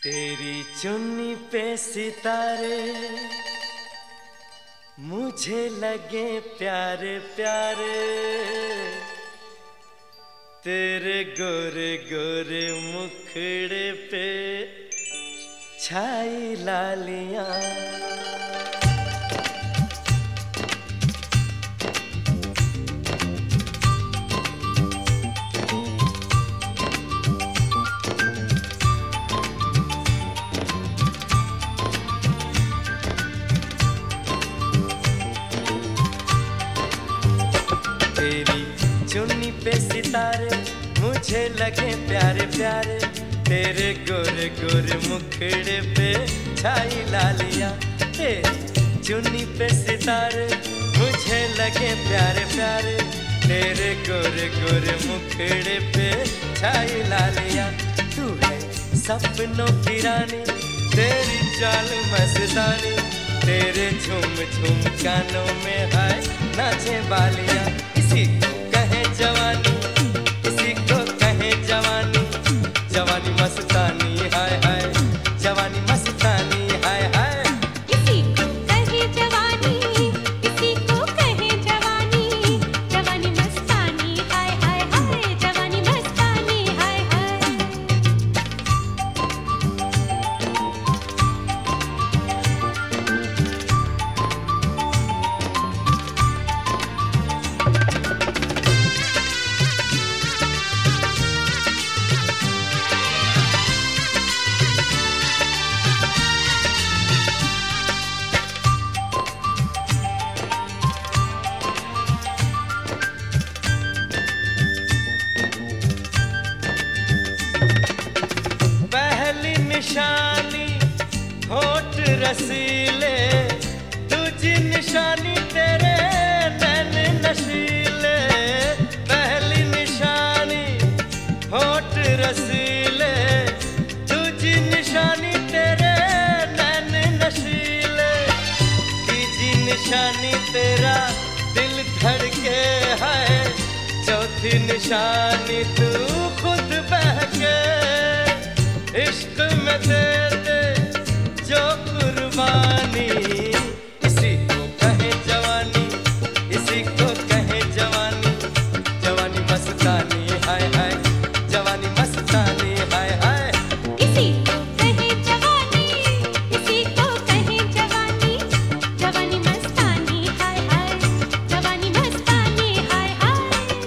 तेरी चुन्नी पे सितारे मुझे लगे प्यारे प्यारे, तेरे गोरे गोरे मुखड़े पे छाई लालियां। तेरी चुन्नी पे सितारे मुझे लगे प्यारे प्यारे, तेरे गोरे गोरे मुखड़े पे छाई लालियां। तेरी चुन्नी पे सितारे मुझे लगे प्यारे प्यारे, तेरे गोरे गोरे मुखड़े पे छाई लालियां। तू है सपनों की रानी, तेरी चाल मस्तानी, तेरे झूम झूम कानों में है नाचे बालियां। इसी को कहे जवानी, इसी को कहे जवानी, जवानी मस्तानी हाय हाय, जवानी मस्तानी हाय हाय। इसी को कहे जवानी, इसी को कहे जवानी, जवानी मस्तानी हाय हाय हाय, जवानी मस्तानी हाय हाय। निशानी होठ रसीले, दूजी निशानी तेरे नैन नशीले। पहली निशानी होठ रसीले, दूजी निशानी तेरे नैन नशीले, तीजी निशानी तेरा दिल धड़के है, चौथी निशानी तू खुद बहके। इश्क में दे दे जो कुर्बानी, इसी को कहे जवानी, इसी को कहे जवानी, जवानी मस्तानी हाय हाय, जवानी मस्तानी हाय हाय। इसी को कहे जवानी, इसी को कहे जवानी, जवानी मस्तानी हाय हाय, जवानी मस्तानी हाय हाय।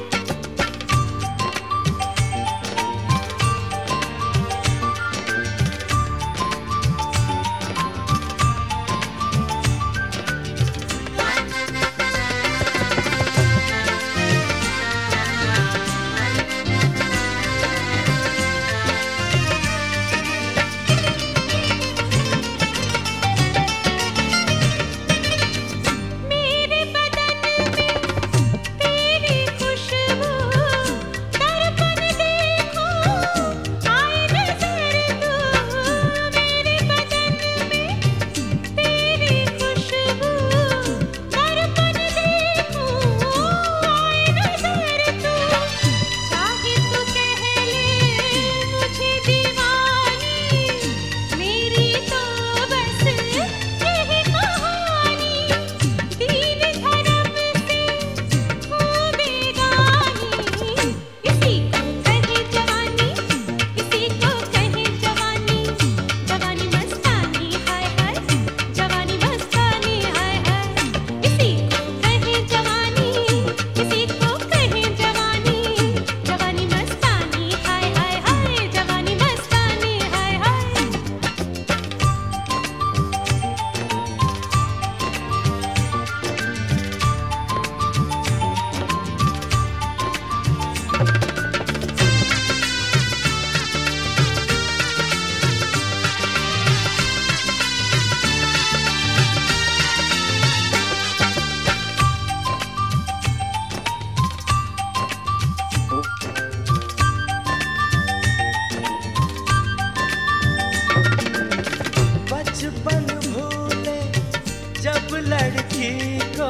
लड़की को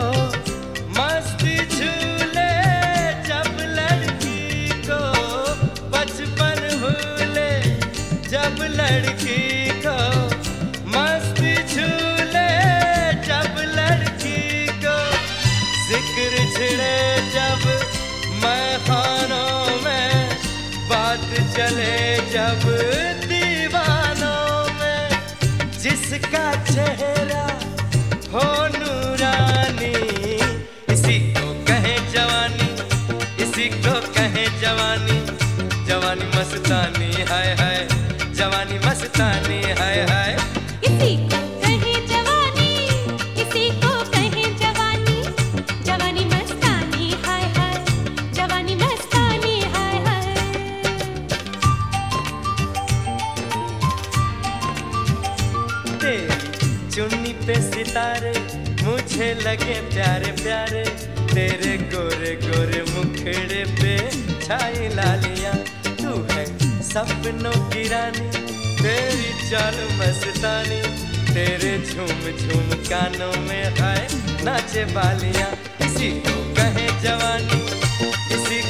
मस्ती झूले, जब लड़की को बचपन भूले, जब लड़की बात चले जब दीवानों में, जिसका चेहरा हो नूरानी, इसी को कहे जवानी, इसी को कहे जवानी। जवानी मस्तानी हाय हाय, जवानी मस्तानी हाय हाय। इसी को कहे जवानी, इसी को कहे जवानी। जवानी मस्तानी हाय हाय, जवानी मस्तानी हाय हाय। तेरी चुन्नी पे सितारे मुझे लगे प्यारे प्यारे, तेरे गोरे गोरे मुखड़े पे छाई लालियां। तू है सपनों की रानी, तेरी चाल मस्तानी, तेरे झूम झूम कानों में हाय नाचे बालियां। इसी को कहे जवानी, इसी